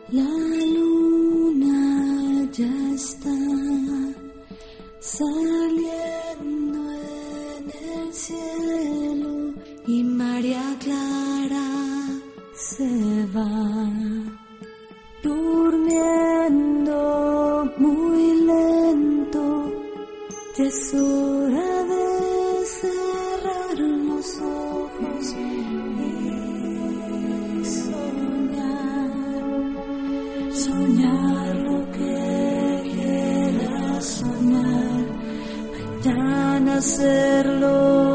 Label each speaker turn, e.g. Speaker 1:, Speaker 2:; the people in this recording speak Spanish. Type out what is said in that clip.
Speaker 1: La luna ya está saliendo en el cielo y María Clara se va durmiendo muy lento. Ya es hora de cerrar los ojos y soñar lo que quieras soñar, mañana hacerlo.